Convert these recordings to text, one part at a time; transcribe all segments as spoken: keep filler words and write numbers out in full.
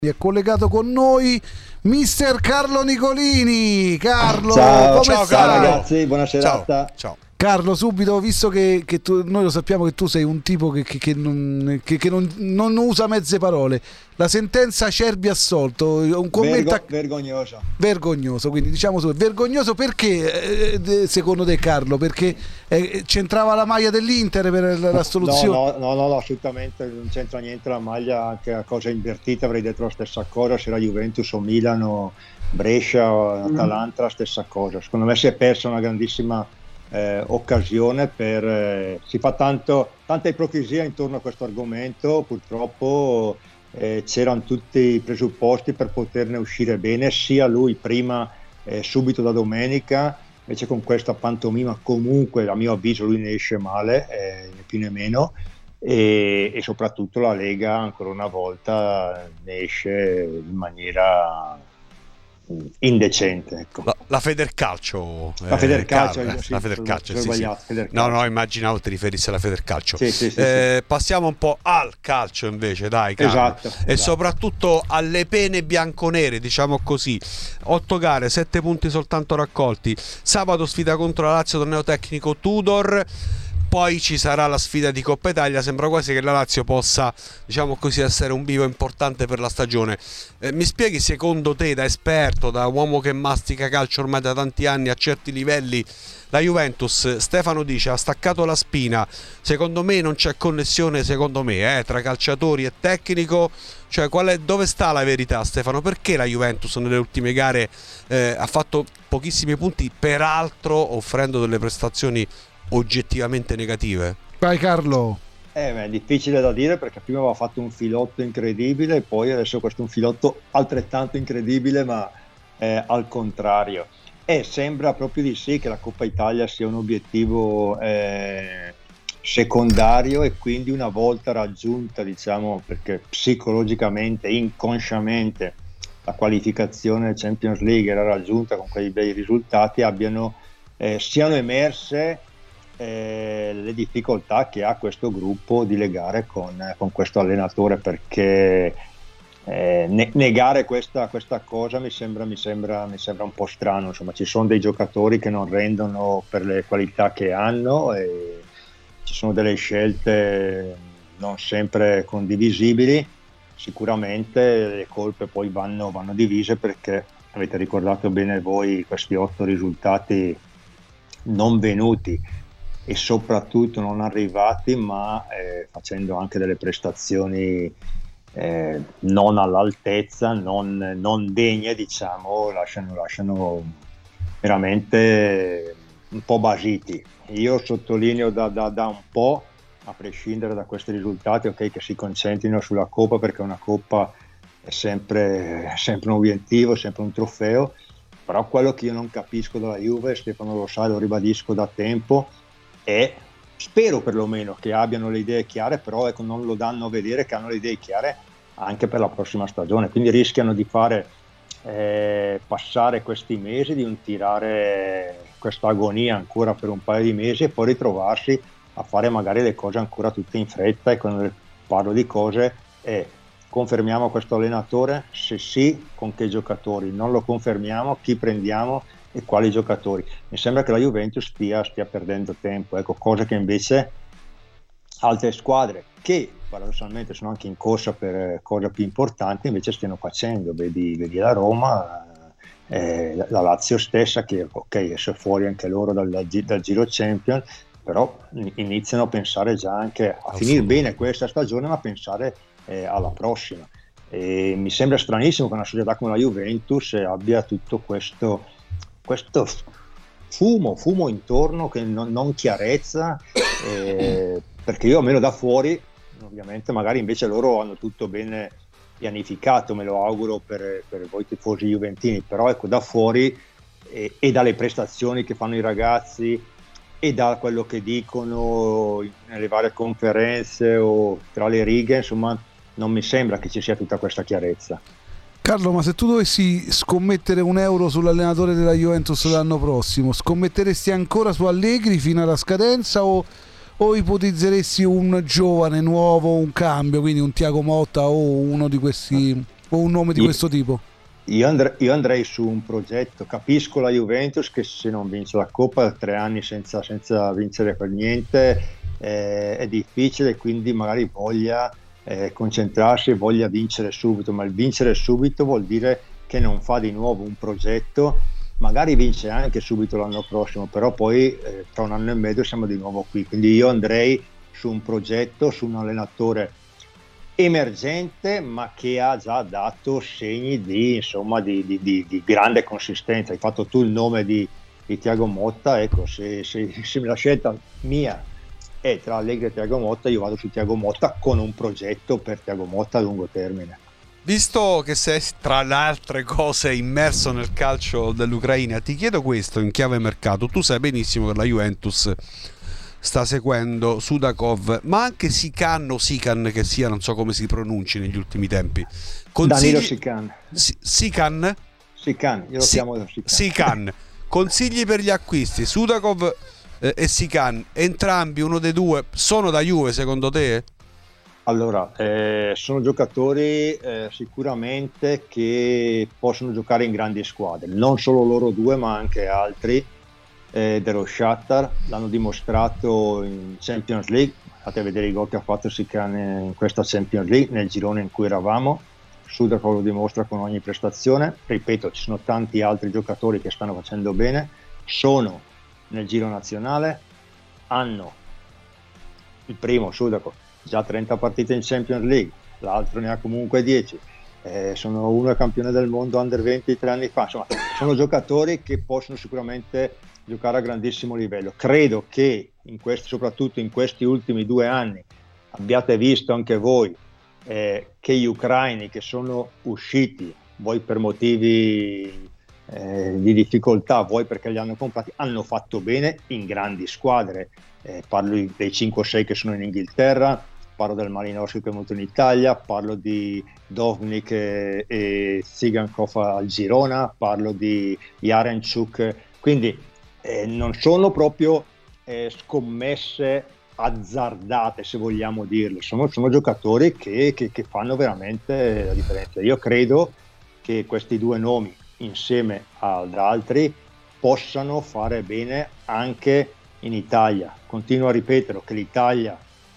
È collegato con noi mister Carlo Nicolini. Carlo, ciao, come ciao, stai? ciao ragazzi, buona serata. Ciao, ciao. Carlo, subito, visto che, che tu, noi lo sappiamo che tu sei un tipo che, che, che, non, che, che non, non usa mezze parole, la sentenza Cerbi assolto, un commento Vergo, vergognoso. Vergognoso, quindi diciamo su, vergognoso perché eh, secondo te, Carlo? Perché eh, c'entrava la maglia dell'Inter per l'assoluzione? No, no, no, no, assolutamente non c'entra niente la maglia, anche a cosa invertita avrei detto la stessa cosa, se era Juventus o Milano, Brescia o Atalanta la stessa cosa. Secondo me si è persa una grandissima Eh, occasione per eh, si fa tanto, tanta ipocrisia intorno a questo argomento, purtroppo eh, c'erano tutti i presupposti per poterne uscire bene, sia lui prima eh, subito da domenica, invece con questa pantomima comunque a mio avviso lui ne esce male, eh, né più né meno, e, e soprattutto la Lega ancora una volta ne esce in maniera indecente, ecco. La, la Federcalcio, la Federcalcio, eh, sì, la Federcalcio, sì, sì, sì. Federcalcio. No, no, immaginavo ti riferissi alla Federcalcio. Sì, sì, sì, eh, sì. Passiamo un po' al calcio invece, dai, Carlo. Esatto, e esatto. soprattutto alle pene bianconere, diciamo così. Otto gare, sette punti soltanto raccolti. Sabato sfida contro la Lazio, torneo tecnico Tudor. Poi ci sarà la sfida di Coppa Italia. Sembra quasi che la Lazio possa, diciamo così, essere un vivo importante per la stagione. Eh, mi spieghi, secondo te, da esperto, da uomo che mastica calcio ormai da tanti anni a certi livelli, la Juventus, Stefano dice, ha staccato la spina. Secondo me non c'è connessione, secondo me, eh, tra calciatori e tecnico. Cioè, qual è, dove sta la verità, Stefano? Perché la Juventus nelle ultime gare eh, ha fatto pochissimi punti, peraltro offrendo delle prestazioni oggettivamente negative? Vai Carlo. Eh, beh, è difficile da dire perché prima aveva fatto un filotto incredibile e poi adesso questo è un filotto altrettanto incredibile, ma eh, al contrario. E sembra proprio di sì che la Coppa Italia sia un obiettivo eh, secondario, e quindi una volta raggiunta, diciamo, perché psicologicamente, inconsciamente la qualificazione Champions League era raggiunta con quei bei risultati, abbiano eh, siano emerse Eh, le difficoltà che ha questo gruppo di legare con, con questo allenatore, perché eh, ne- negare questa, questa cosa mi sembra, mi, sembra, mi sembra un po' strano. Insomma, ci sono dei giocatori che non rendono per le qualità che hanno e ci sono delle scelte non sempre condivisibili. Sicuramente le colpe poi vanno, vanno divise, perché avete ricordato bene voi questi otto risultati non venuti e soprattutto non arrivati, ma eh, facendo anche delle prestazioni eh, non all'altezza, non, non degne, diciamo, lasciano, lasciano veramente un po' basiti. Io sottolineo da, da, da un po', a prescindere da questi risultati, ok, che si concentrino sulla Coppa, perché una Coppa è sempre, è sempre un obiettivo, sempre un trofeo, però quello che io non capisco dalla Juve, Stefano lo sa, lo ribadisco da tempo, e spero perlomeno che abbiano le idee chiare, però ecco, non lo danno a vedere che hanno le idee chiare anche per la prossima stagione, quindi rischiano di fare eh, passare questi mesi, di un tirare questa agonia ancora per un paio di mesi e poi ritrovarsi a fare magari le cose ancora tutte in fretta. E quando parlo di cose è: confermiamo questo allenatore? Se sì, con che giocatori? Non lo confermiamo, chi prendiamo e quali giocatori? Mi sembra che la Juventus stia, stia perdendo tempo, ecco, cosa che invece altre squadre che paradossalmente sono anche in corsa per cose più importanti invece stiano facendo. Vedi, vedi la Roma, eh, la Lazio stessa, che ok, esce fuori anche loro dal, dal Giro Champions, però iniziano a pensare già anche a finire bene questa stagione, ma a pensare eh, alla prossima. E mi sembra stranissimo che una società come la Juventus abbia tutto questo questo fumo, fumo intorno che non, non chiarezza, eh, perché io almeno da fuori, ovviamente magari invece loro hanno tutto bene pianificato, me lo auguro per, per voi tifosi juventini, però ecco, da fuori e, e dalle prestazioni che fanno i ragazzi e da quello che dicono nelle varie conferenze o tra le righe, insomma, non mi sembra che ci sia tutta questa chiarezza. Carlo, ma se tu dovessi scommettere un euro sull'allenatore della Juventus l'anno prossimo, scommetteresti ancora su Allegri fino alla scadenza o, o ipotizzeresti un giovane nuovo, un cambio, quindi un Thiago Motta o uno di questi o un nome di io, questo tipo? Io, andre, io andrei su un progetto. Capisco la Juventus che se non vince la Coppa, tre anni senza, senza vincere per niente eh, è difficile, quindi magari voglia eh, concentrarsi e voglia vincere subito, ma il vincere subito vuol dire che non fa di nuovo un progetto, magari vince anche subito l'anno prossimo, però poi eh, tra un anno e mezzo siamo di nuovo qui, quindi io andrei su un progetto, su un allenatore emergente ma che ha già dato segni di, insomma, di, di, di, di grande consistenza. Hai fatto tu il nome di, di Thiago Motta, ecco, se, se, se la scelta mia è tra Allegri e Thiago Motta, io vado su Thiago Motta con un progetto per Thiago Motta a lungo termine. Visto che sei tra le altre cose immerso nel calcio dell'Ucraina, ti chiedo questo in chiave mercato. Tu sai benissimo che la Juventus sta seguendo Sudakov, ma anche Sikan o Sikan che sia, non so come si pronunci negli ultimi tempi. Consigli... Danilo Sikan. Si- Sikan? Sikan, io lo si- chiamo Sikan. Sikan. Consigli per gli acquisti, Sudakov eh, e Sikan, entrambi, uno dei due, sono da Juve secondo te? Allora, eh, sono giocatori eh, sicuramente che possono giocare in grandi squadre, non solo loro due ma anche altri eh, dello Shakhtar, l'hanno dimostrato in Champions League, fate vedere i gol che ha fatto Sikan in questa Champions League, nel girone in cui eravamo. Sudakov lo dimostra con ogni prestazione, ripeto, ci sono tanti altri giocatori che stanno facendo bene, sono nel giro nazionale, hanno il primo Sudakov già trenta partite in Champions League, l'altro ne ha comunque dieci, eh, sono uno campione del mondo under venti tre anni fa, insomma sono giocatori che possono sicuramente giocare a grandissimo livello. Credo che in questi, soprattutto in questi ultimi due anni abbiate visto anche voi eh, che gli ucraini che sono usciti, voi per motivi eh, di difficoltà, voi perché li hanno comprati, hanno fatto bene in grandi squadre, eh, parlo dei cinque o sei che sono in Inghilterra, parlo del Malinowski che è venuto in Italia, parlo di Dovnik e, e Tsigankov al Girona, parlo di Yarenchuk, quindi eh, non sono proprio eh, scommesse azzardate, se vogliamo dirlo, sono, sono giocatori che, che, che fanno veramente la differenza. Io credo che questi due nomi insieme ad altri possano fare bene anche in Italia. Continuo a ripetere che l'Italia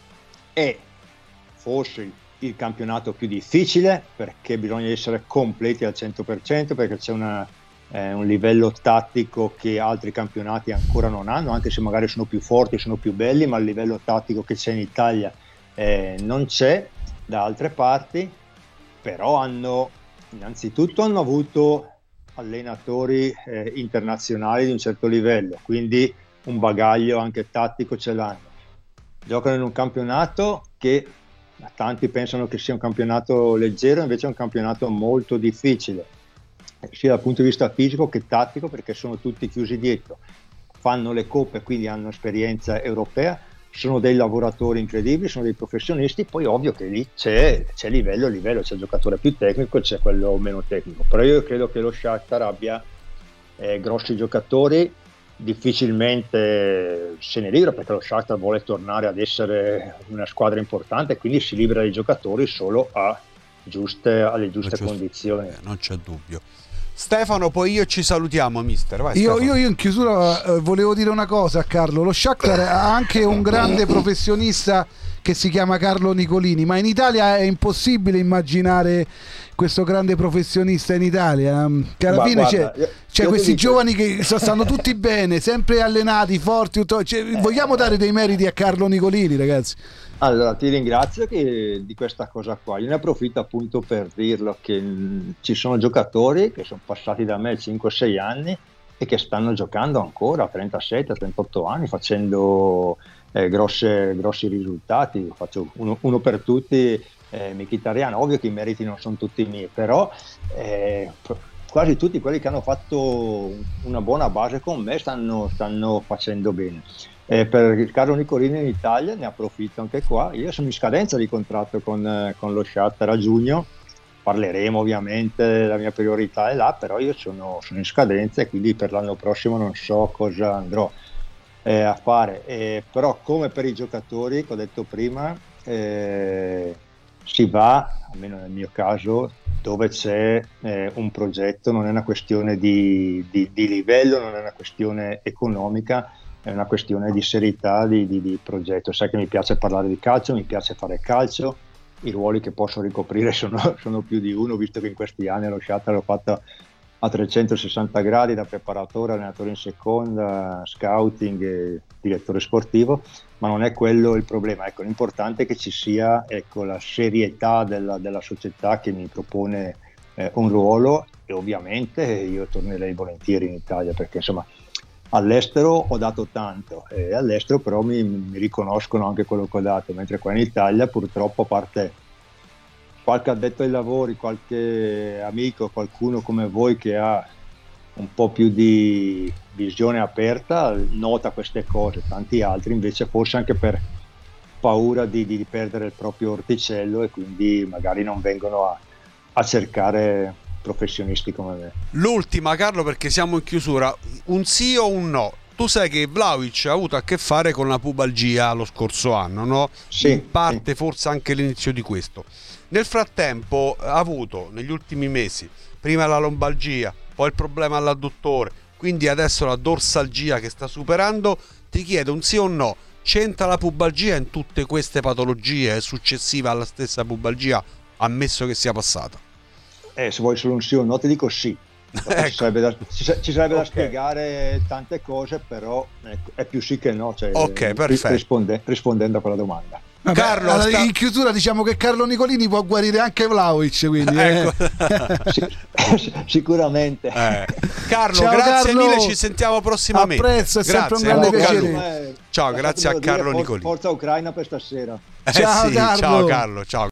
è forse il campionato più difficile perché bisogna essere completi al cento per cento, perché c'è una, eh, un livello tattico che altri campionati ancora non hanno, anche se magari sono più forti, sono più belli, ma il livello tattico che c'è in Italia eh, non c'è da altre parti. Però hanno innanzitutto hanno avuto allenatori eh, internazionali di un certo livello, quindi un bagaglio anche tattico ce l'hanno. Giocano in un campionato che tanti pensano che sia un campionato leggero, invece è un campionato molto difficile, sia dal punto di vista fisico che tattico, perché sono tutti chiusi dietro, fanno le coppe, quindi hanno esperienza europea, sono dei lavoratori incredibili, sono dei professionisti. Poi ovvio che lì c'è, c'è livello, livello, c'è il giocatore più tecnico e c'è quello meno tecnico, però io credo che lo Shakhtar abbia eh, grossi giocatori, difficilmente se ne libera perché lo Shakhtar vuole tornare ad essere una squadra importante, quindi si libera dei giocatori solo a giuste, alle giuste giusto, condizioni. Eh, non c'è dubbio. Stefano, poi io ci salutiamo, mister. Vai, io, io, io in chiusura eh, volevo dire una cosa a Carlo. Lo Shakhtar ha anche un grande professionista che si chiama Carlo Nicolini, ma in Italia è impossibile immaginare questo grande professionista in Italia, che alla Ma fine guarda, c'è, io, c'è io questi dico... giovani che stanno tutti bene, sempre allenati, forti, tutto. Cioè, eh, vogliamo dare dei meriti a Carlo Nicolini, ragazzi. Allora ti ringrazio che, di questa cosa qua, io ne approfitto appunto per dirlo che mh, ci sono giocatori che sono passati da me cinque sei anni e che stanno giocando ancora a trentasette trentotto anni facendo eh, grosse, grossi risultati. Faccio uno, uno per tutti, eh, Mkhitaryan. Ovvio che i meriti non sono tutti miei, però eh, quasi tutti quelli che hanno fatto una buona base con me stanno, stanno facendo bene. Eh, per Carlo Nicolini in Italia ne approfitto anche qua, io sono in scadenza di contratto con, eh, con lo Shakhtar a giugno, parleremo ovviamente, la mia priorità è là, però io sono, sono in scadenza e quindi per l'anno prossimo non so cosa andrò eh, a fare, eh, però come per i giocatori che ho detto prima eh, si va, almeno nel mio caso, dove c'è eh, un progetto, non è una questione di, di, di livello, non è una questione economica, è una questione di serietà di, di, di progetto. Sai che mi piace parlare di calcio, mi piace fare calcio, i ruoli che posso ricoprire sono, sono più di uno, visto che in questi anni lo shuttle l'ho fatto a trecentosessanta gradi, da preparatore, allenatore in seconda, scouting e direttore sportivo, ma non è quello il problema. Ecco, l'importante è che ci sia, ecco, la serietà della, della società che mi propone eh, un ruolo, e ovviamente io tornerei volentieri in Italia, perché insomma all'estero ho dato tanto e all'estero però mi, mi riconoscono anche quello che ho dato, mentre qua in Italia purtroppo, a parte qualche addetto ai lavori, qualche amico, qualcuno come voi che ha un po' più di visione aperta, nota queste cose, tanti altri invece forse anche per paura di, di perdere il proprio orticello, e quindi magari non vengono a, a cercare professionisti come me. L'ultima, Carlo, perché siamo in chiusura, un sì o un no? Tu sai che Vlahovic ha avuto a che fare con la pubalgia lo scorso anno, no? Sì, in parte sì. Forse anche l'inizio di questo. Nel frattempo ha avuto negli ultimi mesi prima la lombalgia, poi il problema all'adduttore, quindi adesso la dorsalgia che sta superando. Ti chiedo un sì o no: c'entra la pubalgia in tutte queste patologie successive alla stessa pubalgia, ammesso che sia passata? Eh, se vuoi solo un sì o no ti dico sì. Ecco. Ci sarebbe, da, ci, ci sarebbe okay. da spiegare tante cose, però ecco, è più sì che no, cioè, ok, perfetto. Risponde, rispondendo a quella domanda. Vabbè, Carlo, allora, sta... in chiusura diciamo che Carlo Nicolini può guarire anche Vlahovic, quindi ecco. eh. Sic- sicuramente eh. Carlo, ciao, grazie Carlo. mille, ci sentiamo prossimamente. Apprezzo, è sempre grazie, un grande allora, piacere. ciao, grazie a Carlo dire, Nicolini. Forza Ucraina per stasera. Eh, ciao, sì, Carlo. Ciao Carlo, ciao.